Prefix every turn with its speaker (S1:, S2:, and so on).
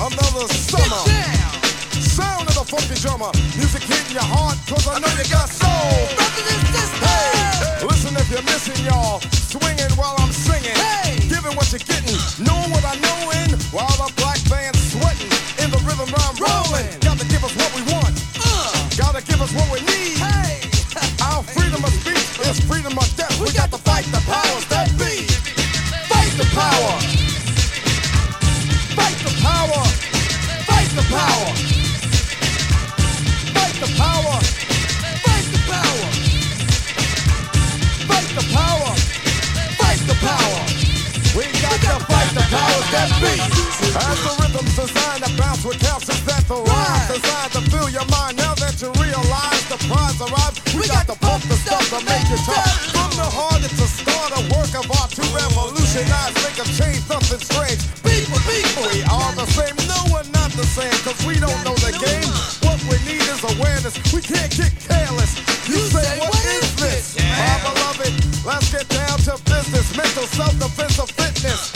S1: another summer. Sound of the funky drummer, music hitting your heart, cause I know you got soul. Hey, listen if you're missing, y'all. Swinging while I'm singing, giving what you're getting, knowing what I know in, while the black band's sweating in the rhythm I'm rolling. Gotta give us what we want, gotta give us what we need. Our freedom of speech is freedom of death. We got to fight the powers that be. Fight the power. Fight the power. Fight the power. Fight the power. Fight the power. Fight the power. Fight the power. We got to fight the powers that be. As the rhythm's designed to bounce with calcium that the rhyme designed to fill your mind. Now that you realize the prize arrives, we got to pump the stuff to make it tough. From the heart, it's a start, a work of art to revolutionize, make a change, nothing strange. People, we are the same. No, we're not the same, cause we don't know the game. What we need is awareness. We can't get careless. You say, what is this? My beloved, let's get down to business. Mental self-defense of fitness.